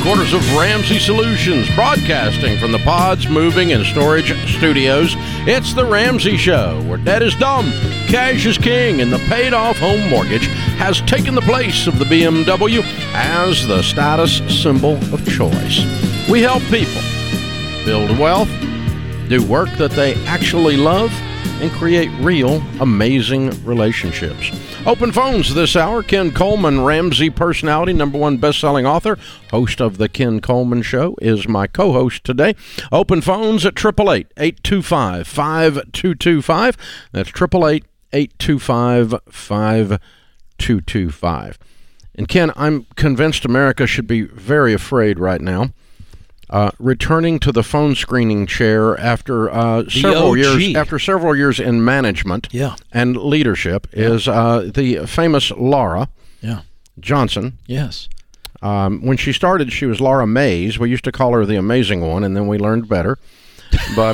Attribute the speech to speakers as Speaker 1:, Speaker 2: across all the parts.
Speaker 1: headquarters of Ramsey Solutions, broadcasting from the Pods Moving and Storage Studios. It's The Ramsey Show, where debt is dumb, cash is king, and the paid-off home mortgage has taken the place of the BMW as the status symbol of choice. We help people build wealth, do work that they actually love, and create real, amazing relationships. Open phones this hour. Ken Coleman, Ramsey personality, #1 best-selling author, host of The Ken Coleman Show, is my co-host today. Open phones at 888-825-5225. That's 888-825-5225. And Ken, I'm convinced America should be very afraid right now. Returning to the phone screening chair after several years in management and leadership is the famous Laura Johnson.
Speaker 2: Yes.
Speaker 1: When she started, she was Laura Mays. We used to call her the Amazing One, and then we learned better. But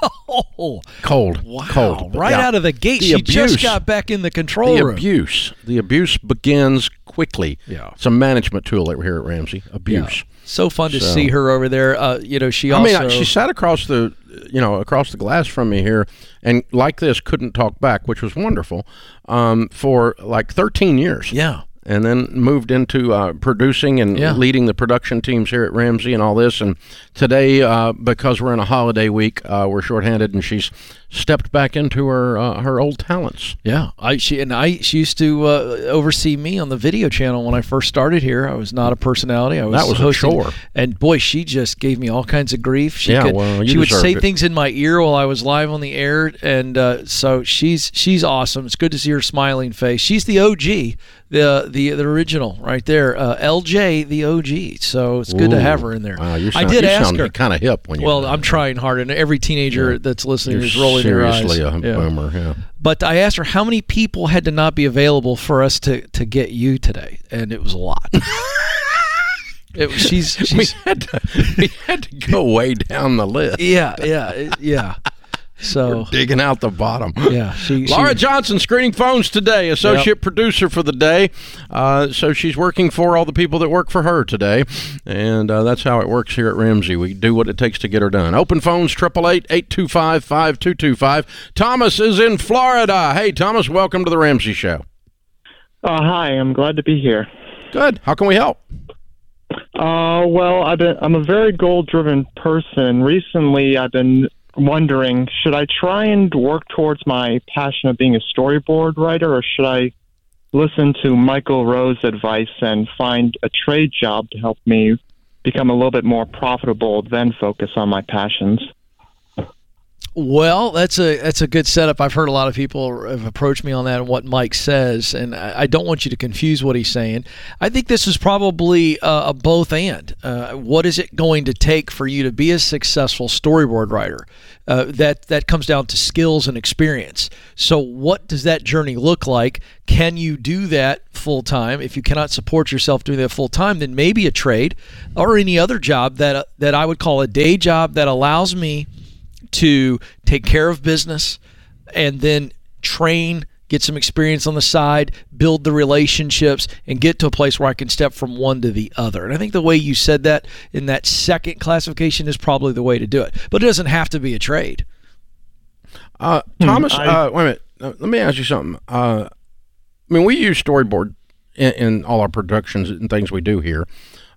Speaker 1: cold.
Speaker 2: Right out of the gate, she just got back in the control room.
Speaker 1: The abuse begins quickly. Yeah. It's a management tool here at Ramsey. Abuse.
Speaker 2: Yeah. So fun to see her over there. She
Speaker 1: sat across the glass from me here, and like this, couldn't talk back, which was wonderful, for like 13 years.
Speaker 2: Yeah.
Speaker 1: And then moved into producing and leading the production teams here at Ramsey and all this. And today, because we're in a holiday week, we're shorthanded, and she's stepped back into her old talents.
Speaker 2: Yeah, she used to oversee me on the video channel when I first started here. I was not a personality.
Speaker 1: That was
Speaker 2: hosting,
Speaker 1: a chore.
Speaker 2: And boy, she just gave me all kinds of grief. She would say things in my ear while I was live on the air, and so she's awesome. It's good to see her smiling face. She's the OG, the original right there, LJ, the OG. So it's good to have her in there.
Speaker 1: Wow, you
Speaker 2: sound
Speaker 1: kind of hip when you.
Speaker 2: Well, I'm trying hard, and every teenager that's listening is rolling their eyes.
Speaker 1: Seriously a boomer, yeah.
Speaker 2: But I asked her how many people had to not be available for us to get you today, and it was a lot. We
Speaker 1: had to go way down the list.
Speaker 2: Yeah. So
Speaker 1: we're digging out the bottom.
Speaker 2: Yeah,
Speaker 1: Laura Johnson screening phones today, associate producer for the day. So she's working for all the people that work for her today, and that's how it works here at Ramsey. We do what it takes to get her done. Open phones 888-825-5225. Thomas is in Florida. Hey, Thomas, welcome to the Ramsey Show.
Speaker 3: Hi, I'm glad to be here.
Speaker 1: Good. How can we help?
Speaker 3: Well, I'm a very goal-driven person. Recently, I've been wondering, should I try and work towards my passion of being a storyboard writer, or should I listen to Michael Rowe's advice and find a trade job to help me become a little bit more profitable, then focus on my passions?
Speaker 2: Well, that's a good setup. I've heard a lot of people have approached me on that and what Mike says, and I don't want you to confuse what he's saying. I think this is probably a both and. What is it going to take for you to be a successful storyboard writer? That comes down to skills and experience. So what does that journey look like? Can you do that full time? If you cannot support yourself doing that full time, then maybe a trade or any other job that I would call a day job that allows me to take care of business and then train, get some experience on the side, build the relationships, and get to a place where I can step from one to the other. And I think the way you said that in that second classification is probably the way to do it. But it doesn't have to be a trade.
Speaker 1: Thomas, wait a minute. Let me ask you something. We use storyboard in all our productions and things we do here.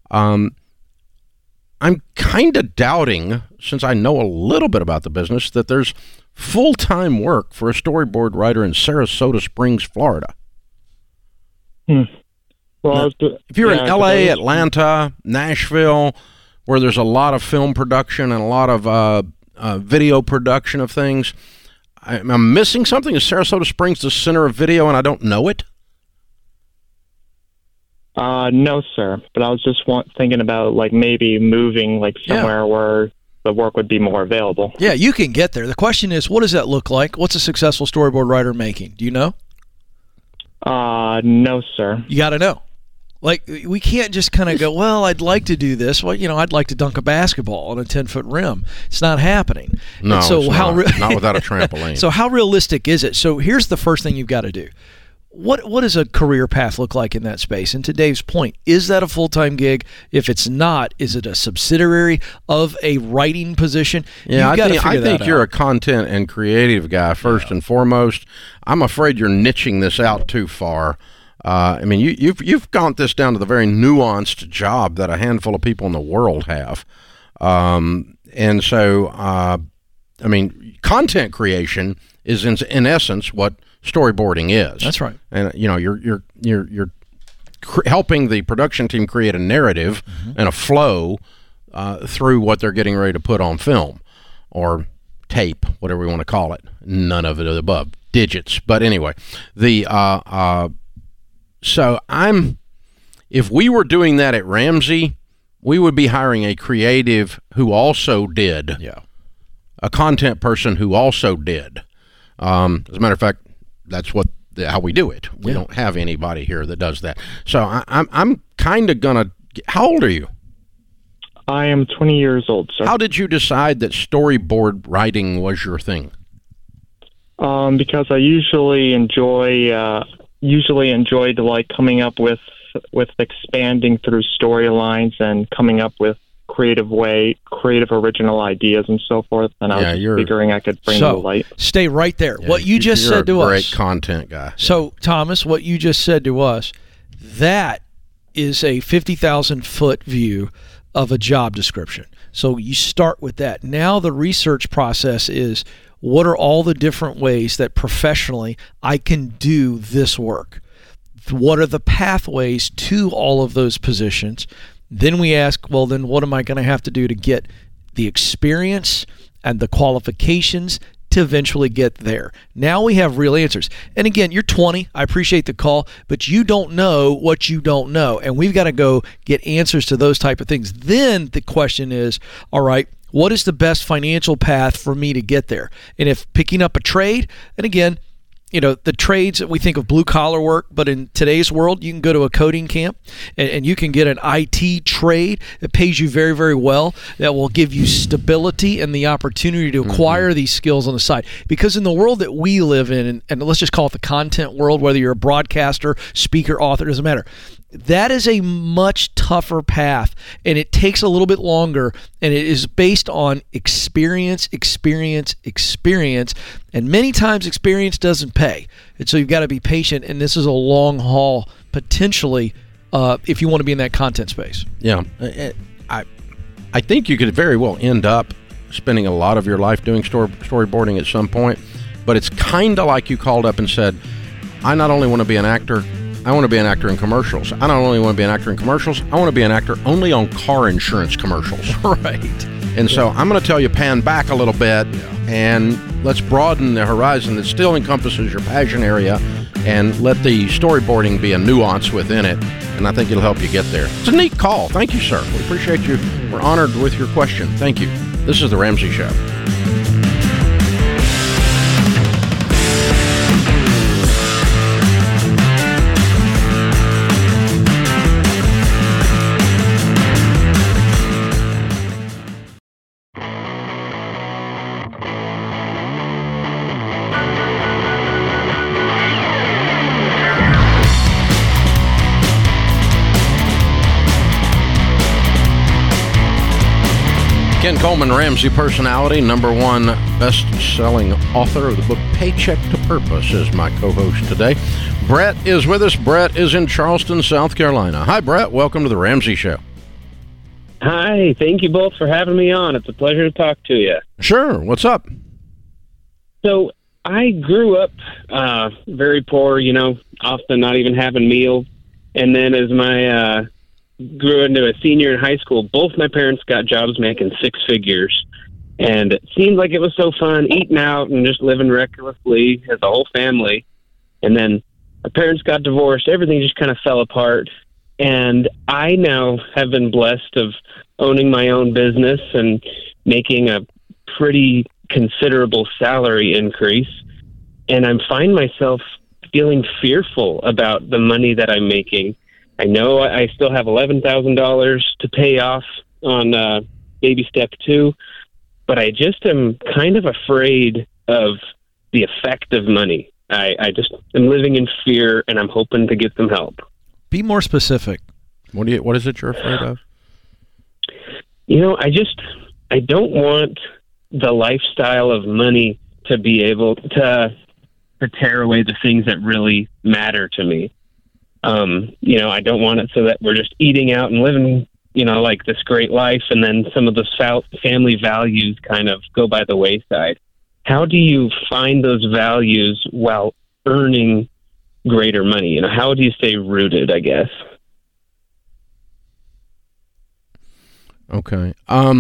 Speaker 1: I'm kind of doubting, since I know a little bit about the business, that there's full-time work for a storyboard writer in Sarasota Springs, Florida.
Speaker 3: Well,
Speaker 1: now, if you're in L.A., Atlanta, Nashville, where there's a lot of film production and a lot of video production of things, I'm missing something. Is Sarasota Springs the center of video and I don't know it?
Speaker 3: No, sir. But I was just thinking about maybe moving somewhere where the work would be more available.
Speaker 2: Yeah, you can get there. The question is, what does that look like? What's a successful storyboard writer making? Do you know?
Speaker 3: No, sir.
Speaker 2: You got to know. We can't just kind of go, well, I'd like to do this. Well, I'd like to dunk a basketball on a 10-foot rim. It's not happening.
Speaker 1: No, so not without a trampoline.
Speaker 2: So how realistic is it? So here's the first thing you've got to do. What does a career path look like in that space? And to Dave's point, is that a full-time gig? If it's not, is it a subsidiary of a writing position?
Speaker 1: Yeah, I think you're a content and creative guy first and foremost. I'm afraid you're niching this out too far. I mean, you've gone this down to the very nuanced job that a handful of people in the world have, and so I mean, content creation is in essence what storyboarding is.
Speaker 2: That's right.
Speaker 1: And you're helping the production team create a narrative and a flow through what they're getting ready to put on film or tape, whatever we want to call it. None of it above digits, but anyway, so if we were doing that at Ramsey, we would be hiring a creative who also did, a content person who also did. As a matter of fact, that's how we do it. We don't have anybody here that does that. So I'm kind of gonna. How old are you?
Speaker 3: I am 20 years old, sir.
Speaker 1: How did you decide that storyboard writing was your thing?
Speaker 3: Because I usually enjoyed like coming up with expanding through storylines and coming up with creative original ideas and so forth, and I was figuring I could bring to light.
Speaker 2: Stay right there. What you just said to us.
Speaker 1: You're a great content guy.
Speaker 2: So, Thomas, what you just said to us, that is a 50,000-foot view of a job description. So you start with that. Now the research process is, what are all the different ways that professionally I can do this work? What are the pathways to all of those positions? Then we ask, well, then what am I going to have to do to get the experience and the qualifications to eventually get there? Now we have real answers. And again, you're 20. I appreciate the call, but you don't know what you don't know. And we've got to go get answers to those type of things. Then the question is, all right, what is the best financial path for me to get there? And if picking up a trade, and again, the trades that we think of blue collar work, but in today's world, you can go to a coding camp and you can get an IT trade that pays you very, very well, that will give you stability and the opportunity to acquire these skills on the side. Because in the world that we live in, and let's just call it the content world, whether you're a broadcaster, speaker, author, doesn't matter. That is a much tougher path, and it takes a little bit longer, and it is based on experience, and many times experience doesn't pay. And so you've got to be patient, and this is a long haul, potentially, if you want to be in that content space.
Speaker 1: Yeah. I think you could very well end up spending a lot of your life doing storyboarding at some point, but it's kind of like you called up and said, I not only want to be an actor, I want to be an actor in commercials. I not only want to be an actor in commercials, I want to be an actor only on car insurance commercials.
Speaker 2: Right.
Speaker 1: And so I'm going to tell you, pan back a little bit, and let's broaden the horizon that still encompasses your passion area, and let the storyboarding be a nuance within it, and I think it'll help you get there. It's a neat call. Thank you, sir. We appreciate you. We're honored with your question. Thank you. This is The Ramsey Show. Ken Coleman, Ramsey personality, #1 best-selling author of the book Paycheck to Purpose, is my co-host today. Brett is with us. Brett is in Charleston, South Carolina. Hi, Brett. Welcome to The Ramsey Show.
Speaker 4: Hi. Thank you both for having me on. It's a pleasure to talk to you.
Speaker 1: Sure. What's up?
Speaker 4: So I grew up very poor, often not even having meals. And then as my grew into a senior in high school, both my parents got jobs making six figures. And it seemed like it was so fun eating out and just living recklessly as a whole family. And then my parents got divorced. Everything just kind of fell apart. And I now have been blessed of owning my own business and making a pretty considerable salary increase. And I find myself feeling fearful about the money that I'm making. I know I still have $11,000 to pay off on baby step 2, but I just am kind of afraid of the effect of money. I just am living in fear, and I'm hoping to get some help.
Speaker 2: Be more specific.
Speaker 1: What is it you're afraid of?
Speaker 4: I don't want the lifestyle of money to be able to tear away the things that really matter to me. I don't want it so that we're just eating out and living, like this great life, and then some of those family values kind of go by the wayside. How do you find those values while earning greater money? How do you stay rooted, I guess?
Speaker 1: Okay.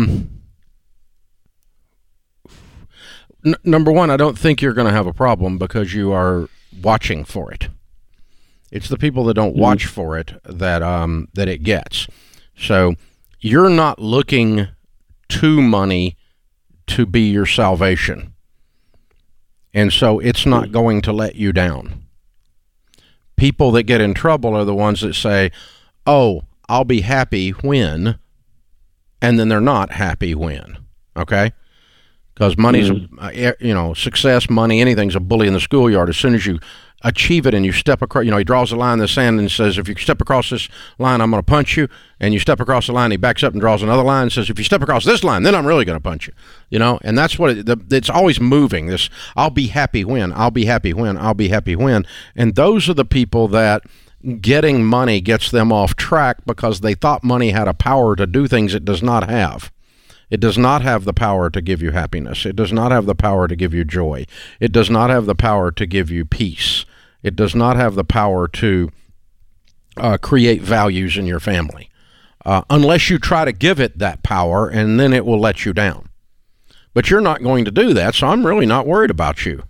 Speaker 1: Number one, I don't think you're going to have a problem because you are watching for it. It's the people that don't watch for it that it gets. So you're not looking to money to be your salvation. And so it's not going to let you down. People that get in trouble are the ones that say, oh, I'll be happy when, and then they're not happy when, okay? Because money's, success, money, anything's a bully in the schoolyard. As soon as you achieve it and you step across, he draws a line in the sand and says, if you step across this line, I'm going to punch you. And you step across the line, he backs up and draws another line and says, if you step across this line, then I'm really going to punch you. And that's what it's always moving. This, I'll be happy when, I'll be happy when, I'll be happy when. And those are the people that getting money gets them off track because they thought money had a power to do things it does not have. It does not have the power to give you happiness. It does not have the power to give you joy. It does not have the power to give you peace. It does not have the power to create values in your family unless you try to give it that power, and then it will let you down. But you're not going to do that, so I'm really not worried about you.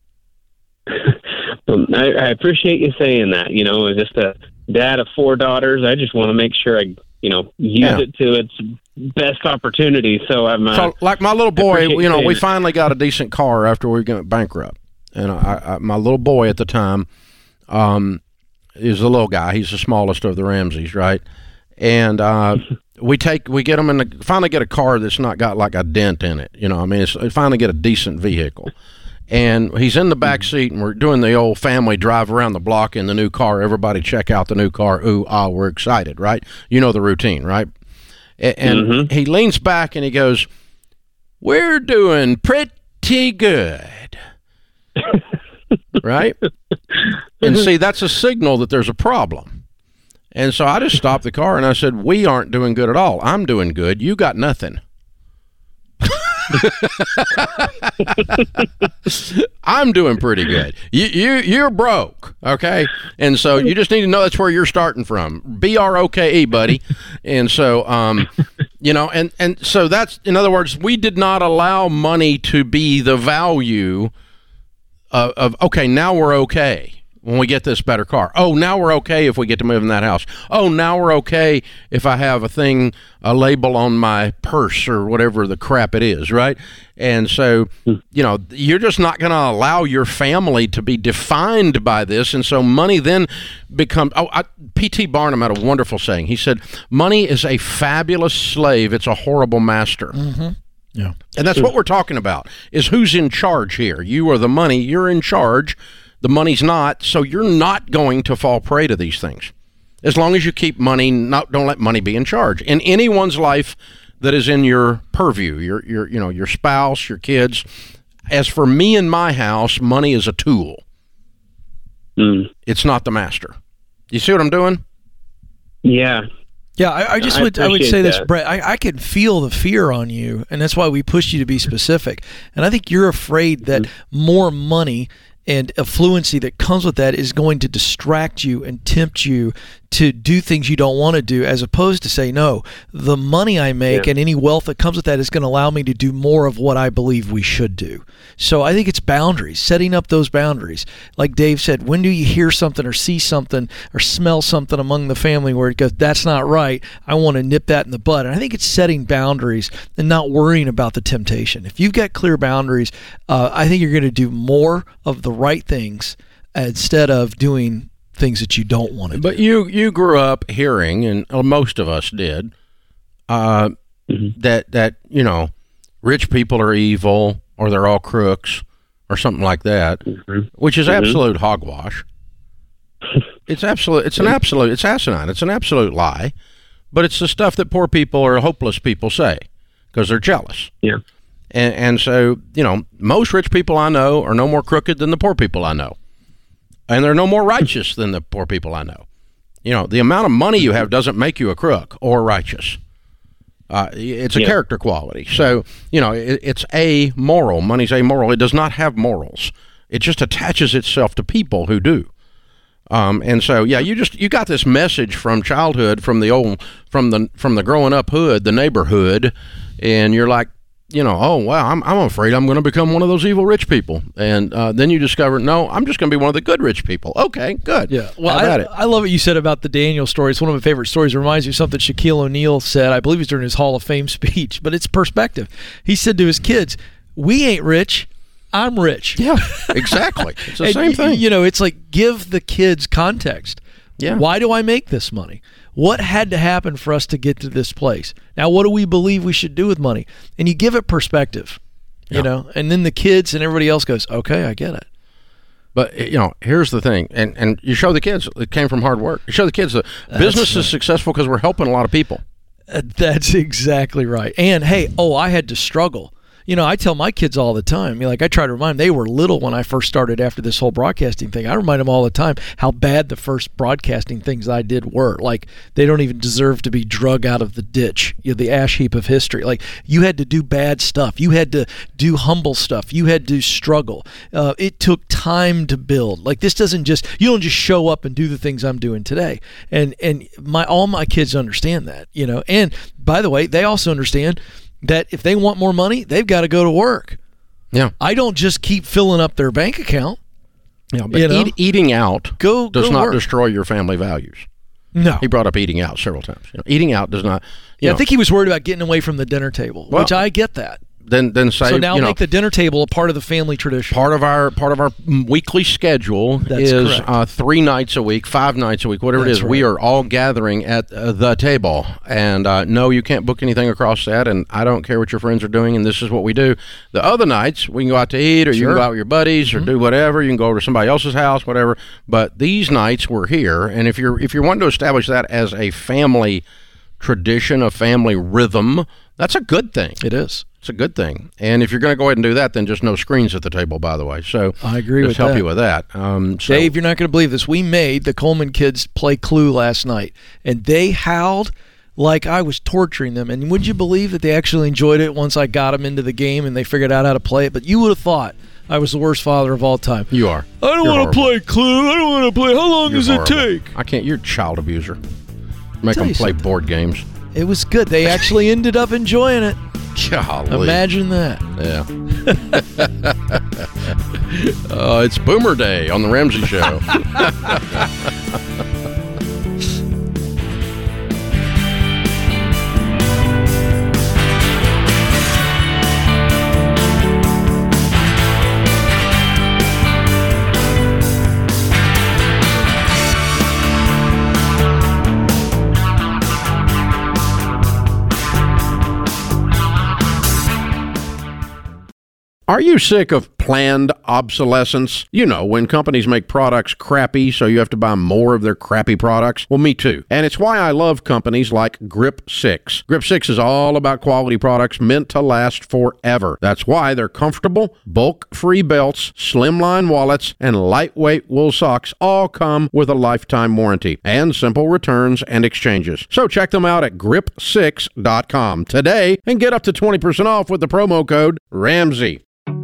Speaker 4: I appreciate you saying that. As just a dad of 4 daughters, I just want to make sure I, use it to its best opportunity. So I'm
Speaker 1: so like my little boy. We finally got a decent car after we went bankrupt, and my little boy at the time is the little guy. He's the smallest of the Ramseys, right? And we get him finally get a car that's not got like a dent in it. Finally get a decent vehicle. And he's in the back seat, and we're doing the old family drive around the block in the new car. Everybody check out the new car. Ooh, ah, we're excited, right? You know the routine, right? And he leans back and he goes, we're doing pretty good. Right? And see, that's a signal that there's a problem. And so I just stopped the car and I said, we aren't doing good at all. I'm doing good. You got nothing. I'm doing pretty good. You're broke, okay? And so you just need to know that's where you're starting from. BROKE, buddy. And so, and so that's, in other words, we did not allow money to be the value of okay, now we're okay when we get this better car. Oh, now we're okay if we get to move in that house. Oh, now we're okay if I have a label on my purse or whatever the crap it is, right? And so, you're just not going to allow your family to be defined by this. And so money then becomes, P.T. Barnum had a wonderful saying. He said, money is a fabulous slave. It's a horrible master.
Speaker 2: Mm-hmm. Yeah.
Speaker 1: And that's what we're talking about, is who's in charge here. You are the money. You're in charge. The money's not, so you're not going to fall prey to these things. As long as you keep money, don't let money be in charge. In anyone's life that is in your purview, your spouse, your kids. As for me and my house, money is a tool. It's not the master. You see what I'm doing?
Speaker 4: Yeah.
Speaker 2: Yeah, I would say this, Brett. I can feel the fear on you, and that's why we push you to be specific. And I think you're afraid that more money and affluency that comes with that is going to distract you and tempt you to do things you don't want to do, as opposed to say, no, the money I make and any wealth that comes with that is going to allow me to do more of what I believe we should do. So I think it's boundaries, setting up those boundaries. Like Dave said, when do you hear something or see something or smell something among the family where it goes, that's not right, I want to nip that in the bud. And I think it's setting boundaries and not worrying about the temptation. If you've got clear boundaries, I think you're going to do more of the right things instead of doing things that you don't want to do.
Speaker 1: But you grew up hearing, and most of us did, that rich people are evil or they're all crooks, or something like that, which is absolute hogwash. It's asinine. It's an absolute lie, but it's the stuff that poor people or hopeless people say because they're jealous.
Speaker 4: Yeah.
Speaker 1: And so, most rich people I know are no more crooked than the poor people I know. And they're no more righteous than the poor people I know. The amount of money you have doesn't make you a crook or righteous. It's a character quality. So, it's amoral. Money's amoral. It does not have morals. It just attaches itself to people who do. And so, you got this message from childhood, from the growing up hood, the neighborhood, and you're like, oh wow, I'm afraid I'm going to become one of those evil rich people. And then you discover, no, I'm just going to be one of the good rich people. Okay, good.
Speaker 2: Yeah. Well, I love what you said about the Daniel story. It's one of my favorite stories. It reminds me of something Shaquille O'Neal said. I believe it was during his Hall of Fame speech, but it's perspective. He said to his kids, "We ain't rich. I'm rich."
Speaker 1: Yeah, exactly. It's the same thing.
Speaker 2: It's like, give the kids context.
Speaker 1: Yeah.
Speaker 2: Why do I make this money? What had to happen for us to get to this place? Now, what do we believe we should do with money? And you give it perspective, and then the kids and everybody else goes, okay, I get it.
Speaker 1: But, here's the thing, and you show the kids it came from hard work. You show the kids the business is successful because we're helping a lot of people.
Speaker 2: That's exactly right. And, hey, I had to struggle. I tell my kids all the time, I try to remind them, they were little when I first started after this whole broadcasting thing. I remind them all the time how bad the first broadcasting things I did were. Like, they don't even deserve to be drug out of the ditch, the ash heap of history. Like, you had to do bad stuff. You had to do humble stuff. You had to struggle. It took time to build. Like, this doesn't you don't just show up and do the things I'm doing today. And all my kids understand that, And, by the way, they also understand that if they want more money, they've got to go to work.
Speaker 1: Yeah.
Speaker 2: I don't just keep filling up their bank account.
Speaker 1: Yeah, but eating out does not destroy your family values.
Speaker 2: No.
Speaker 1: He brought up eating out several times. Eating out does not.
Speaker 2: I think he was worried about getting away from the dinner table, which I get that.
Speaker 1: Then say,
Speaker 2: so now make the dinner table a part of the family tradition.
Speaker 1: Part of our weekly schedule is 3 nights a week, 5 nights a week, whatever it is. Right. We are all gathering at the table, and no, you can't book anything across that. And I don't care what your friends are doing, and this is what we do. The other nights we can go out to eat, or you can go out with your buddies, or do whatever. You can go over to somebody else's house, whatever. But these nights we're here, and if you're wanting to establish that as a family tradition, a family rhythm, that's a good thing.
Speaker 2: It is.
Speaker 1: It's a good thing. And if you're going to go ahead and do that, then just no screens at the table, by the way. So
Speaker 2: I agree with that.
Speaker 1: Help you with that.
Speaker 2: Dave, you're not going to believe this. We made the Coleman kids play Clue last night, and they howled like I was torturing them. And would you believe that they actually enjoyed it once I got them into the game and they figured out how to play it? But you would have thought I was the worst father of all time.
Speaker 1: You are.
Speaker 2: I don't want to play Clue. I don't want to play. How long does it take?
Speaker 1: I can't. You're a child abuser. Make them play board games.
Speaker 2: It was good. They actually ended up enjoying it.
Speaker 1: Golly.
Speaker 2: Imagine that.
Speaker 1: Yeah. It's Boomer Day on the Ramsey Show. Are you sick of planned obsolescence? When companies make products crappy, so you have to buy more of their crappy products. Well, me too. And it's why I love companies like Grip 6. Grip 6 is all about quality products meant to last forever. That's why their comfortable, bulk-free belts, slimline wallets, and lightweight wool socks all come with a lifetime warranty and simple returns and exchanges. So check them out at grip6.com today and get up to 20% off with the promo code Ramsey.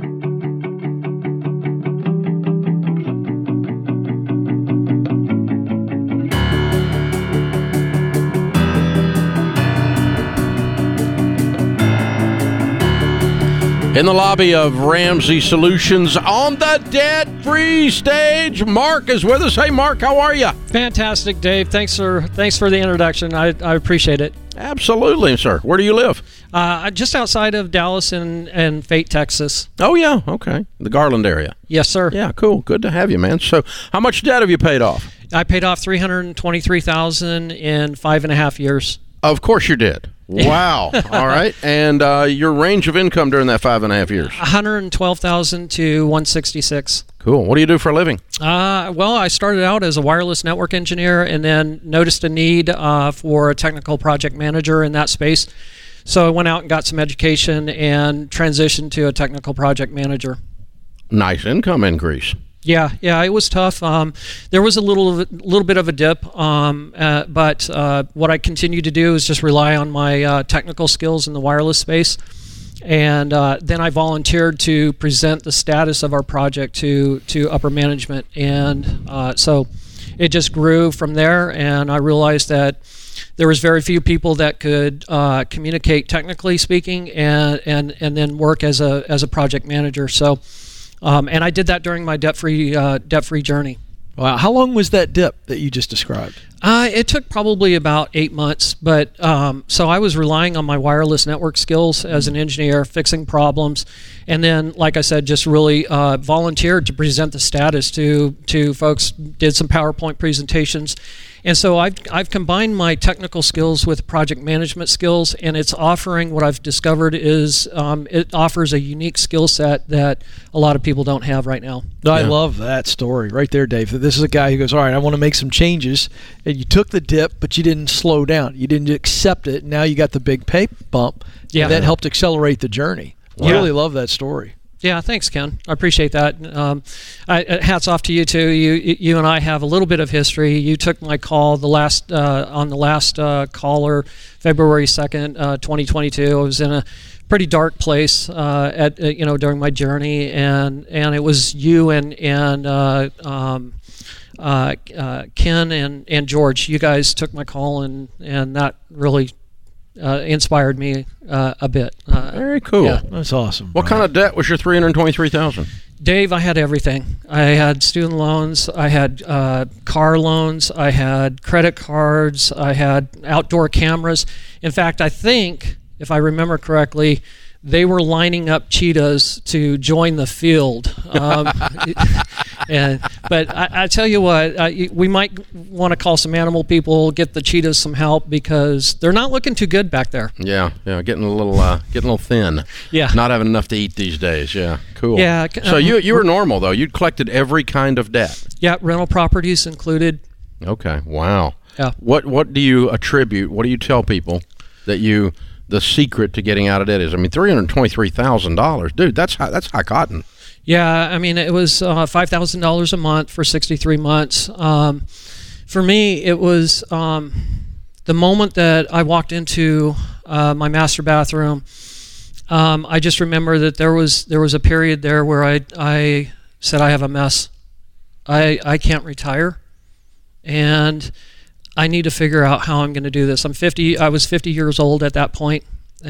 Speaker 1: In the lobby of Ramsey Solutions on the debt-free stage, Mark is with us. Hey, Mark, how are you?
Speaker 5: Fantastic, Dave. Thanks for the introduction. I appreciate it.
Speaker 1: Absolutely, sir. Where do you live?
Speaker 5: Just outside of Dallas and Fate, Texas.
Speaker 1: Oh, yeah. Okay. The Garland area.
Speaker 5: Yes, sir.
Speaker 1: Yeah, cool. Good to have you, man. So how much debt have you paid off?
Speaker 5: I paid off $323,000 in 5.5 years.
Speaker 1: Of course you did. Wow. All right. And your range of income during that 5.5 years?
Speaker 5: 112,000 to 166.
Speaker 1: Cool. What do you do for a living?
Speaker 5: Well, I started out as a wireless network engineer and then noticed a need for a technical project manager in that space. So I went out and got some education and transitioned to a technical project manager.
Speaker 1: Nice income increase.
Speaker 5: Yeah, it was tough. There was a little bit of a dip, but what I continued to do is just rely on my technical skills in the wireless space. And then I volunteered to present the status of our project to upper management. And so it just grew from there, and I realized that there was very few people that could communicate technically speaking and then work as a project manager. So, and I did that during my debt-free journey.
Speaker 2: Wow. How long was that dip that you just described?
Speaker 5: It took probably about 8 months, but so I was relying on my wireless network skills as an engineer, fixing problems, and then, like I said, just really volunteered to present the status to folks, did some PowerPoint presentations. And so I've combined my technical skills with project management skills, and it's offering what I've discovered is it offers a unique skill set that a lot of people don't have right now.
Speaker 2: I love that story right there, Dave. This is a guy who goes, all right, I want to make some changes, and you took the dip, but you didn't slow down. You didn't accept it. Now you got the big pay bump.
Speaker 5: Yeah.
Speaker 2: That helped accelerate the journey.
Speaker 1: Wow.
Speaker 2: I really love that story.
Speaker 5: Yeah, thanks, Ken. I appreciate that. Hats off to you too. You and I have a little bit of history. You took my call on the last caller, February 2nd, 2022. I was in a pretty dark place during my journey, and it was you and Ken and George. You guys took my call, and that really inspired me a bit.
Speaker 1: Very cool.
Speaker 5: Yeah.
Speaker 2: That's awesome.
Speaker 1: What kind of debt was your $323,000?
Speaker 5: Dave, I had everything. I had student loans, I had car loans, I had credit cards, I had outdoor cameras. In fact, I think, if I remember correctly, they were lining up cheetahs to join the field. But I tell you what, we might want to call some animal people, get the cheetahs some help, because they're not looking too good back there.
Speaker 1: Yeah, getting a little thin.
Speaker 5: Yeah,
Speaker 1: not having enough to eat these days. Yeah, cool.
Speaker 5: Yeah.
Speaker 1: So you were normal though. You'd collected every kind of debt.
Speaker 5: Yeah, rental properties included.
Speaker 1: Okay. Wow.
Speaker 5: Yeah.
Speaker 1: What do you attribute? What do you tell people that the secret to getting out of debt is? I mean, $323,000, dude. That's high cotton.
Speaker 5: Yeah, I mean, it was $5,000 a month for 63 months. For me, it was the moment that I walked into my master bathroom. I just remember that there was a period there where I said, I have a mess. I can't retire, and I need to figure out how I'm going to do this. I'm 50. I was 50 years old at that point,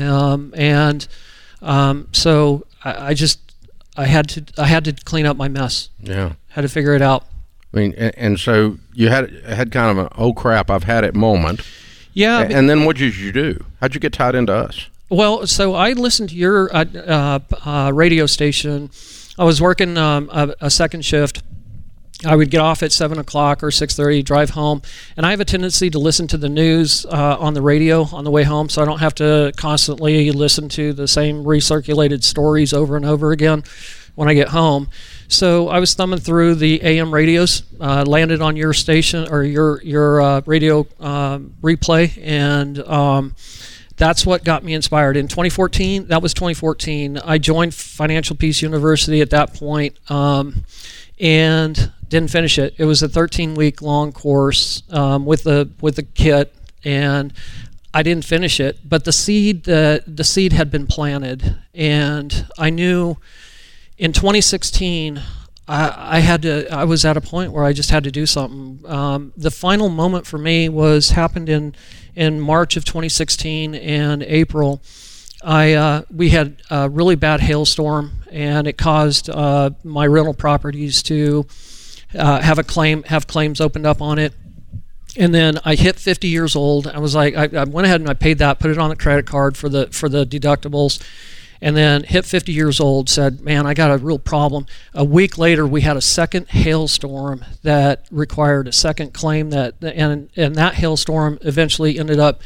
Speaker 5: so I had to clean up my mess.
Speaker 1: Yeah,
Speaker 5: had to figure it out.
Speaker 1: I mean, and so you had kind of an oh crap, I've had it moment.
Speaker 5: Yeah.
Speaker 1: And then what did you do? How'd you get tied into us?
Speaker 5: Well, so I listened to your radio station. I was working a second shift. I would get off at 7 o'clock or 6:30, drive home, and I have a tendency to listen to the news on the radio on the way home, so I don't have to constantly listen to the same recirculated stories over and over again when I get home. So I was thumbing through the AM radios, landed on your station or your radio replay, and that's what got me inspired. In 2014, that was 2014, I joined Financial Peace University at that point, and didn't finish it. It was a 13-week long course with the kit, and I didn't finish it. But the seed had been planted, and I knew in 2016 I was at a point where I just had to do something. The final moment for me happened in March of 2016 and April. We had a really bad hailstorm, and it caused my rental properties to have claims opened up on it. And then I hit 50 years old. I was like, I went ahead and I paid that, put it on the credit card for the deductibles, and then hit 50 years old, said, man, I got a real problem. A week later, we had a second hailstorm that required a second claim, and that hailstorm eventually ended up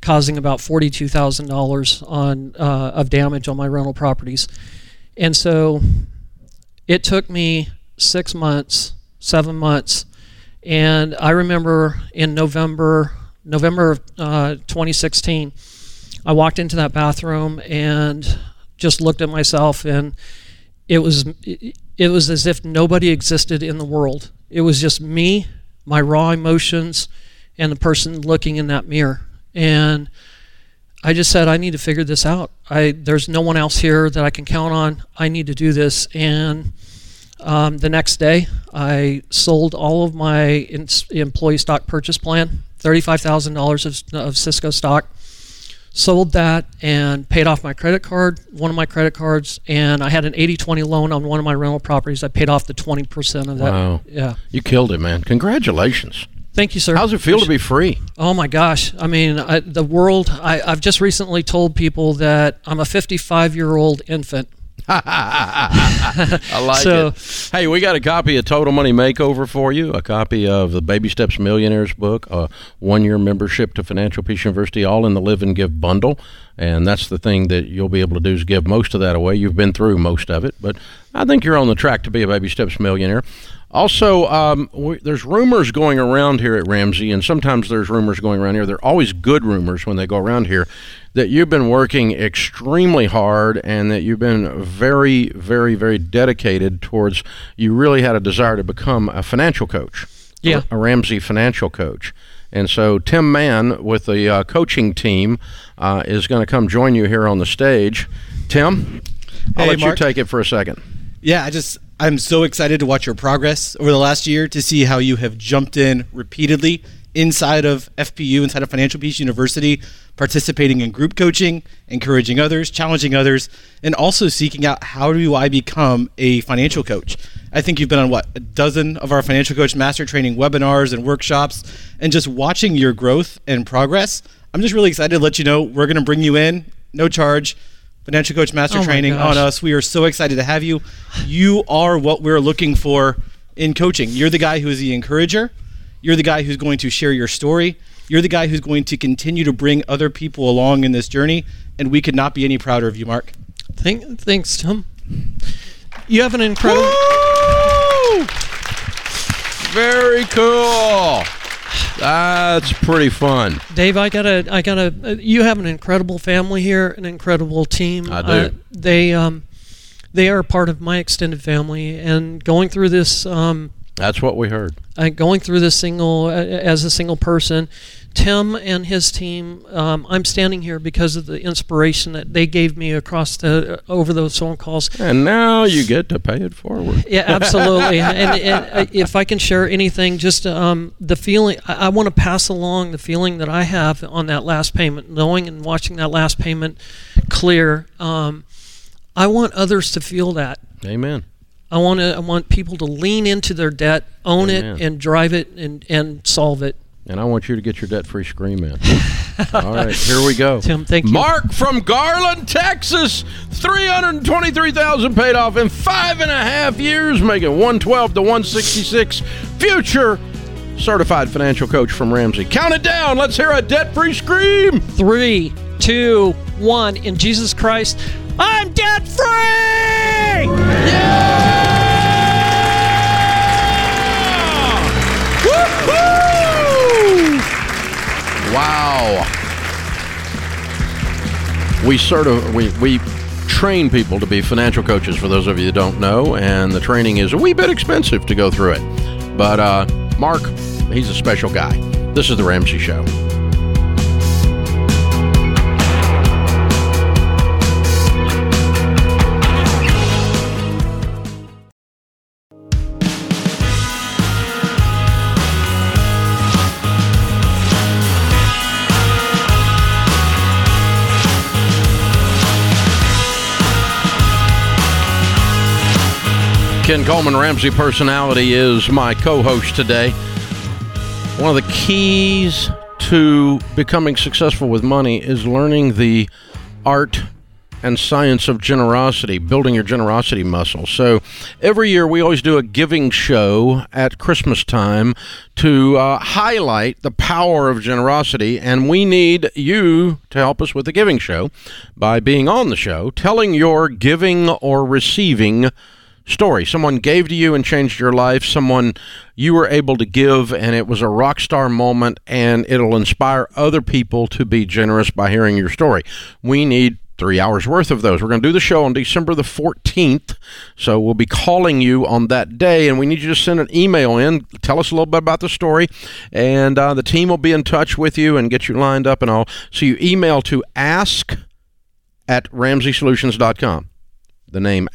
Speaker 5: causing about $42,000 of damage on my rental properties. And so it took me 7 months, and I remember in November of 2016, I walked into that bathroom and just looked at myself, and it was as if nobody existed in the world. It was just me, my raw emotions, and the person looking in that mirror. And I just said, I need to figure this out. There's no one else here that I can count on. I need to do this. And the next day, I sold all of my employee stock purchase plan, $35,000 of Cisco stock. Sold that and paid off my credit card, one of my credit cards, and I had an 80-20 loan on one of my rental properties. I paid off the 20% of that.
Speaker 1: Wow.
Speaker 5: Yeah.
Speaker 1: You killed it, man. Congratulations.
Speaker 5: Thank you, sir.
Speaker 1: How's it feel to be free?
Speaker 5: Oh, my gosh. I mean, the world, I've just recently told people that I'm a 55-year-old infant.
Speaker 1: I like it. Hey, we got a copy of Total Money Makeover for you, a copy of the Baby Steps Millionaires book, a 1-year membership to Financial Peace University, all in the Live and Give bundle. And that's the thing that you'll be able to do is give most of that away. You've been through most of it, but I think you're on the track to be a Baby Steps millionaire. Also, there's rumors going around here at Ramsey, and sometimes there's rumors going around here. They're always good rumors when they go around here, that you've been working extremely hard and that you've been very, very, very dedicated towards, you really had a desire to become a financial coach, a Ramsey financial coach. And so Tim Mann with the coaching team is going to come join you here on the stage. Tim, I'll let you take it for a second.
Speaker 6: Yeah, I'm so excited to watch your progress over the last year, to see how you have jumped in repeatedly inside of FPU, inside of Financial Peace University, participating in group coaching, encouraging others, challenging others, and also seeking out, how do I become a financial coach? I think you've been on, a dozen of our Financial Coach Master Training webinars and workshops, and just watching your growth and progress. I'm just really excited to let you know we're going to bring you in, no charge, Financial Coach Master Training on us. We are so excited to have you. You are what we're looking for in coaching. You're the guy who is the encourager. You're the guy who's going to share your story. You're the guy who's going to continue to bring other people along in this journey, and we could not be any prouder of you, Mark.
Speaker 5: Thanks, Tim. You have an incredible...
Speaker 1: Woo! Very cool. That's pretty fun.
Speaker 5: Dave, I gotta. You have an incredible family here, an incredible team.
Speaker 1: I do.
Speaker 5: They are a part of my extended family, and going through this.
Speaker 1: That's what we heard.
Speaker 5: Going through this as a single person, Tim and his team. I'm standing here because of the inspiration that they gave me over those phone calls.
Speaker 1: And now you get to pay it forward.
Speaker 5: Yeah, absolutely. and if I can share anything, just the feeling, I want to pass along the feeling that I have on that last payment, knowing and watching that last payment clear. I want others to feel that.
Speaker 1: Amen.
Speaker 5: I want people to lean into their debt, own
Speaker 1: Amen.
Speaker 5: it, and drive it and solve it.
Speaker 1: And I want you to get your debt-free scream in. All right, here we go.
Speaker 5: Tim, thank you.
Speaker 1: Mark from Garland, Texas, $323,000 paid off in 5.5 years, making $112 to $166. Future certified financial coach from Ramsey. Count it down. Let's hear a debt-free scream.
Speaker 5: 3, 2, 1. In Jesus Christ, I'm debt-free!
Speaker 1: Yeah! Woo-hoo! Wow. We train people to be financial coaches, for those of you that don't know, and the training is a wee bit expensive to go through it. But Mark, he's a special guy. This is The Ramsey Show. Ken Coleman, Ramsey Personality, is my co-host today. One of the keys to becoming successful with money is learning the art and science of generosity, building your generosity muscle. So every year we always do a giving show at Christmas time to highlight the power of generosity, and we need you to help us with the giving show by being on the show, telling your giving or receiving story. Someone gave to you and changed your life. Someone you were able to give, and it was a rock star moment, and it'll inspire other people to be generous by hearing your story. We need 3 hours worth of those. We're going to do the show on December the 14th, so we'll be calling you on that day, and we need you to send an email in. Tell us a little bit about the story, and the team will be in touch with you and get you lined up and all. So you email to ask@RamseySolutions.com. The name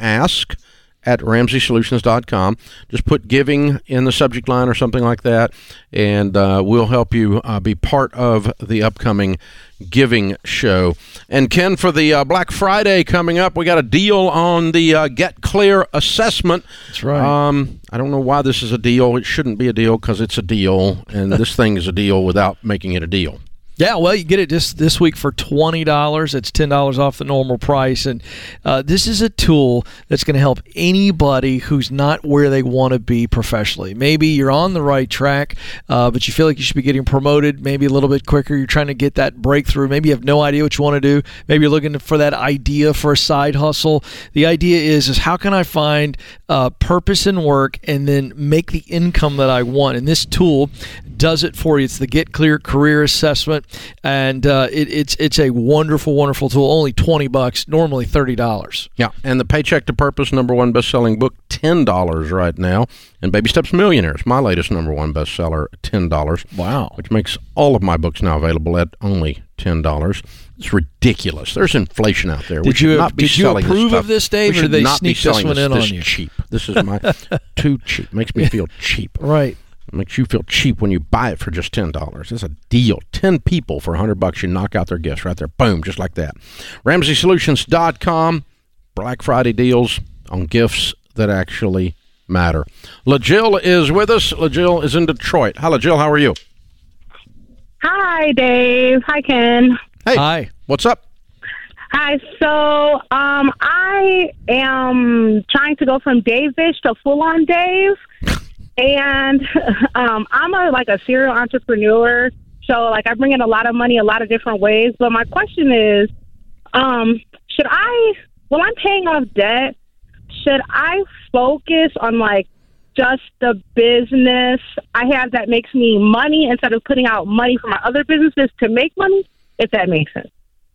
Speaker 1: ask@RamseySolutions.com. Just put giving in the subject line or something like that, and we'll help you be part of the upcoming giving show. And Ken, for the Black Friday coming up, we got a deal on the Get Clear assessment.
Speaker 2: That's right.
Speaker 1: I don't know why this is a deal. It shouldn't be a deal because it's a deal, and this thing is a deal without making it a deal.
Speaker 2: Yeah, well, you get it this week for $20. It's $10 off the normal price. And this is a tool that's going to help anybody who's not where they want to be professionally. Maybe you're on the right track, but you feel like you should be getting promoted maybe a little bit quicker. You're trying to get that breakthrough. Maybe you have no idea what you want to do. Maybe you're looking for that idea for a side hustle. The idea is how can I find purpose in work and then make the income that I want? And this tool does it for you. It's the Get Clear Career Assessment. And it's a wonderful, wonderful tool. Only $20, normally $30.
Speaker 1: Yeah, and the Paycheck to Purpose #1 best-selling book, $10 right now. And Baby Steps Millionaires, my latest #1 bestseller, $10.
Speaker 2: Wow.
Speaker 1: Which makes all of my books now available at only $10. It's ridiculous. There's inflation out there.
Speaker 2: Did you approve of this, Dave, or did they sneak this one in on you?
Speaker 1: Cheap. This is my too cheap. Makes me feel cheap.
Speaker 2: Right.
Speaker 1: It makes you feel cheap when you buy it for just $10. It's a deal. 10 people for $100. You knock out their gifts right there. Boom, just like that. RamseySolutions.com. Black Friday deals on gifts that actually matter. LaJill is with us. LaJill is in Detroit. Hi, LaJill. How are you?
Speaker 7: Hi, Dave. Hi, Ken.
Speaker 1: Hey.
Speaker 2: Hi.
Speaker 1: What's up?
Speaker 7: Hi. So, I am trying to go from Dave-ish to full-on Dave. And I'm a serial entrepreneur, so I bring in a lot of money a lot of different ways. But my question is, when I'm paying off debt, should I focus on just the business I have that makes me money instead of putting out money for my other businesses to make money? If that makes sense.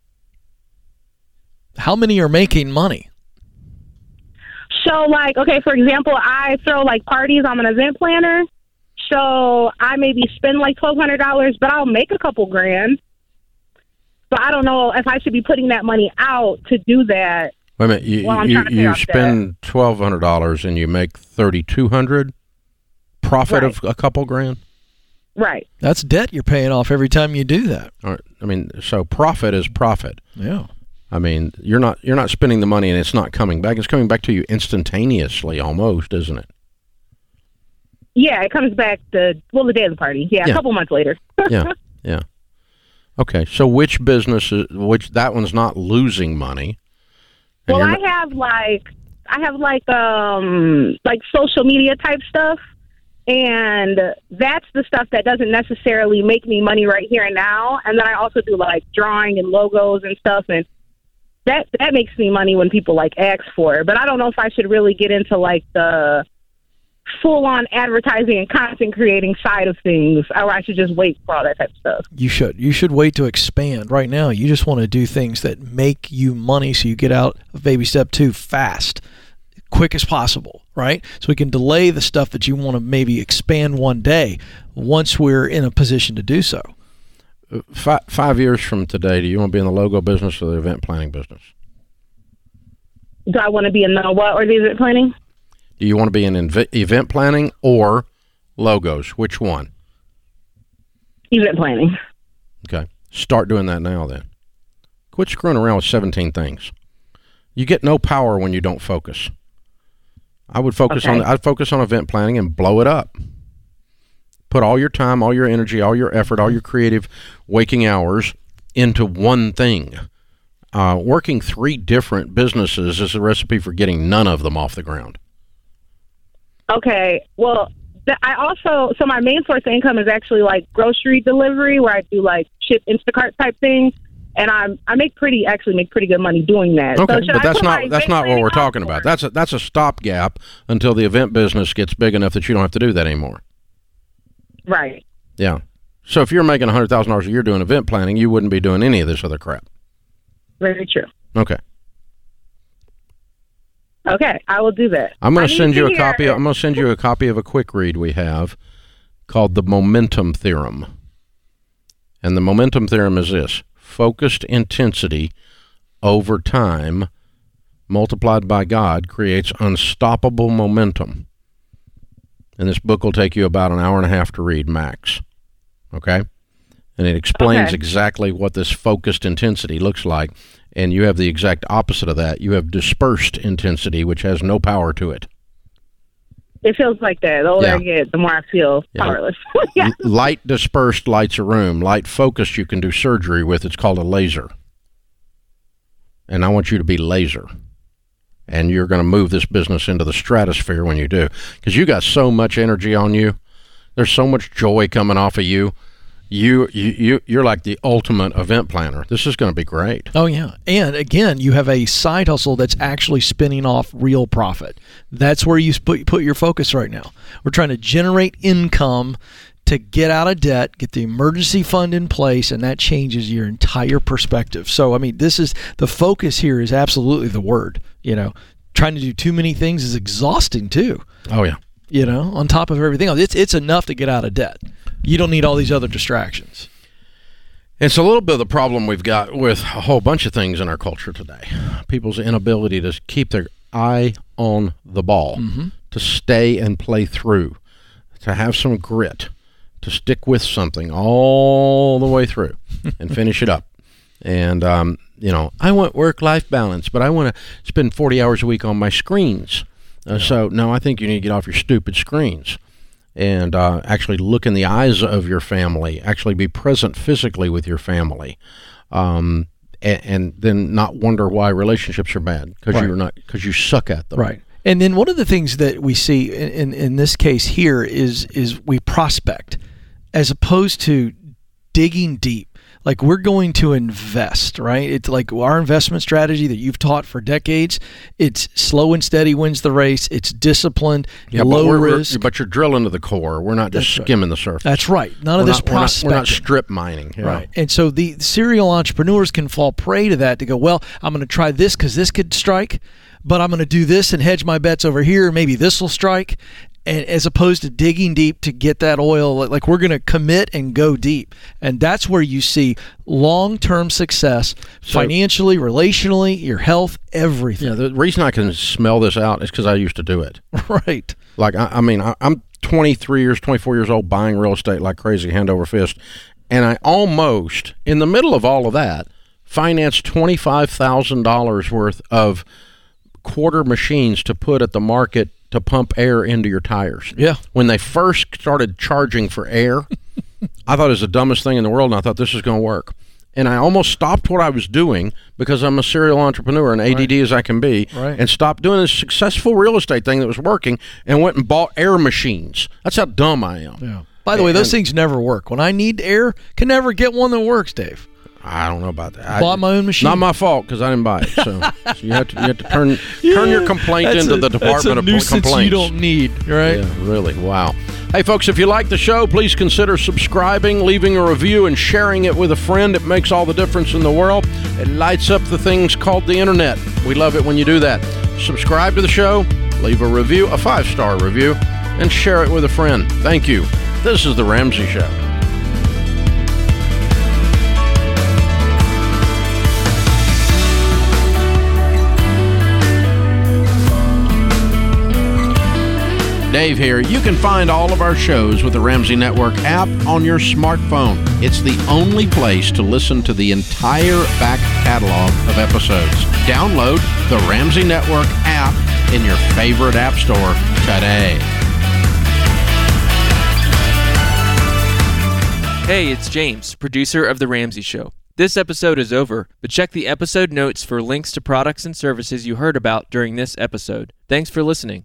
Speaker 2: How many are making money?
Speaker 7: So, for example, I throw parties. I'm an event planner, so I maybe spend $1,200, but I'll make a couple grand. So I don't know if I should be putting that money out to do that.
Speaker 1: Wait a minute, you spend $1,200 and you make $3,200 profit
Speaker 7: right.
Speaker 1: of a couple grand.
Speaker 7: Right.
Speaker 2: That's debt you're paying off every time you do that.
Speaker 1: All right. I mean, so profit is profit.
Speaker 2: Yeah.
Speaker 1: I mean, you're not spending the money and it's not coming back. It's coming back to you instantaneously, almost, isn't it?
Speaker 7: Yeah, it comes back the day of the party. Yeah, a couple months later.
Speaker 1: Yeah. Okay, so which business that one's not losing money?
Speaker 7: Well, I have social media type stuff, and that's the stuff that doesn't necessarily make me money right here and now. And then I also do drawing and logos and stuff, and that makes me money when people ask for it. But I don't know if I should really get into the full-on advertising and content creating side of things, or I should just wait for all that type of stuff.
Speaker 2: You should wait to expand. Right now, you just want to do things that make you money so you get out of baby step 2 fast, quick as possible, right? So we can delay the stuff that you want to maybe expand one day once we're in a position to do so.
Speaker 1: 5 years from today, do you want to be in the logo business or the event planning business?
Speaker 7: Do I want to be in the what or the event planning?
Speaker 1: Do you want to be in event planning or logos? Which one?
Speaker 7: Event planning.
Speaker 1: Okay. Start doing that now then. Quit screwing around with 17 things. You get no power when you don't focus. I'd focus on event planning and blow it up. Put all your time, all your energy, all your effort, all your creative waking hours into one thing. working 3 different businesses is a recipe for getting none of them off the ground.
Speaker 7: Okay. Well, so my main source of income is actually like grocery delivery, where I do like ship Instacart type things, and I make pretty good money doing that.
Speaker 1: Okay,
Speaker 7: so
Speaker 1: but that's not what we're talking about. That's a stopgap until the event business gets big enough that you don't have to do that anymore.
Speaker 7: Right.
Speaker 1: Yeah. So if you're making $100,000 a year doing event planning, you wouldn't be doing any of this other crap.
Speaker 7: Very true.
Speaker 1: Okay.
Speaker 7: Okay, I will do that.
Speaker 1: I'm going to send you a copy. I'm going to send you a copy of a quick read we have called the Momentum Theorem. And the Momentum Theorem is this: focused intensity over time multiplied by God creates unstoppable momentum. And this book will take you about an hour and a half to read max. Okay? And it explains exactly what this focused intensity looks like. And you have the exact opposite of that. You have dispersed intensity, which has no power to it.
Speaker 7: It feels like that. The older I get, the more I feel powerless. Yeah.
Speaker 1: Light dispersed lights a room. Light focused you can do surgery with. It's called a laser. And I want you to be laser. And you're going to move this business into the stratosphere when you do. Because you got so much energy on you. There's so much joy coming off of you. You're like the ultimate event planner. This is going to be great.
Speaker 2: Oh, yeah. And again, you have a side hustle that's actually spinning off real profit. That's where you put your focus right now. We're trying to generate income to get out of debt, get the emergency fund in place, and that changes your entire perspective. So, I mean, the focus here is absolutely the word. Trying to do too many things is exhausting too.
Speaker 1: Oh, yeah.
Speaker 2: On top of everything else. It's enough to get out of debt. You don't need all these other distractions.
Speaker 1: It's a little bit of the problem we've got with a whole bunch of things in our culture today. People's inability to keep their eye on the ball, to stay and play through, to have some grit, to stick with something all the way through and finish it up. And, I want work-life balance, but I want to spend 40 hours a week on my screens. So, no, I think you need to get off your stupid screens and actually look in the eyes of your family, actually be present physically with your family, and then not wonder why relationships are bad because you suck at them.
Speaker 2: Right. And then one of the things that we see in this case here is we prospect as opposed to digging deep. Like, we're going to invest, right? It's like our investment strategy that you've taught for decades. It's slow and steady wins the race. It's disciplined, low risk.
Speaker 1: But you're drilling to the core. We're not just skimming the surface.
Speaker 2: That's right. None of this prospecting.
Speaker 1: We're not strip mining.
Speaker 2: Right. And so the serial entrepreneurs can fall prey to that, to go, well, I'm going to try this because this could strike, but I'm going to do this and hedge my bets over here. Maybe this will strike. And as opposed to digging deep to get that oil, like we're going to commit and go deep. And that's where you see long-term success, financially, relationally, your health, everything.
Speaker 1: Yeah, the reason I can smell this out is because I used to do it.
Speaker 2: Right.
Speaker 1: Like, I'm 24 years old, buying real estate like crazy, hand over fist. And I almost, in the middle of all of that, financed $25,000 worth of quarter machines to put at the market to pump air into your tires.
Speaker 2: Yeah.
Speaker 1: When they first started charging for air, I thought it was the dumbest thing in the world, and I thought this is going to work. And I almost stopped what I was doing because I'm a serial entrepreneur and ADD as I can be, and stopped doing this successful real estate thing that was working and went and bought air machines. That's how dumb I am.
Speaker 2: Yeah. By the way, those things never work. When I need air, can never get one that works, Dave.
Speaker 1: I don't know about that.
Speaker 2: Bought my own machine.
Speaker 1: Not my fault because I didn't buy it. So you have to turn your complaint into the Department of Complaints.
Speaker 2: You don't need, right?
Speaker 1: Yeah, really. Wow. Hey, folks, if you like the show, please consider subscribing, leaving a review, and sharing it with a friend. It makes all the difference in the world. It lights up the things called the internet. We love it when you do that. Subscribe to the show, leave a review, a 5-star review, and share it with a friend. Thank you. This is The Ramsey Show. Dave here. You can find all of our shows with the Ramsey Network app on your smartphone. It's the only place to listen to the entire back catalog of episodes. Download the Ramsey Network app in your favorite app store today.
Speaker 8: Hey, it's James, producer of The Ramsey Show. This episode is over, but check the episode notes for links to products and services you heard about during this episode. Thanks for listening.